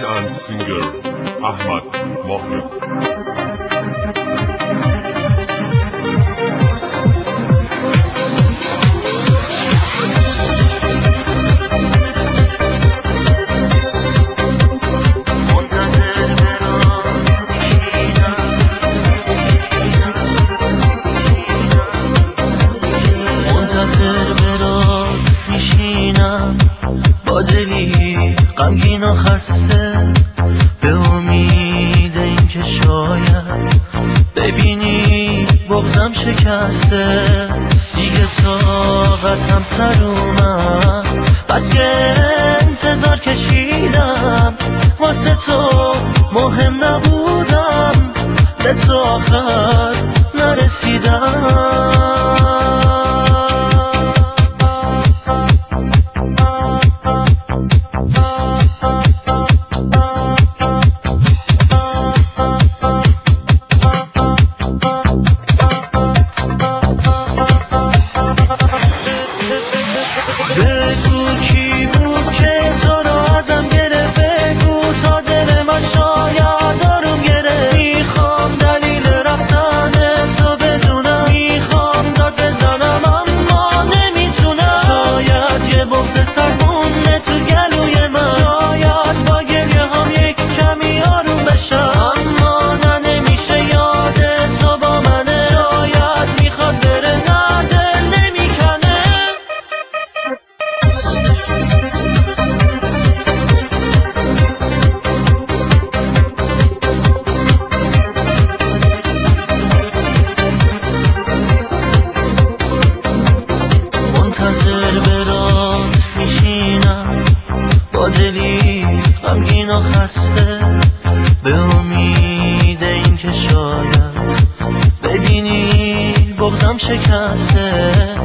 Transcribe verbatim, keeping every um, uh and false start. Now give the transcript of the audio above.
Music and singer Ahmad Mahir. غمگین و خسته به امید این که شاید ببینی بغضم شکسته، دیگه طاقتم سر اومد، بس که انتظار کشیدم، واسه تو مهم نبودم، به تو آخر نرسیدم. غمگین و خسته به امید این که شاید ببینی بغضم شکسته،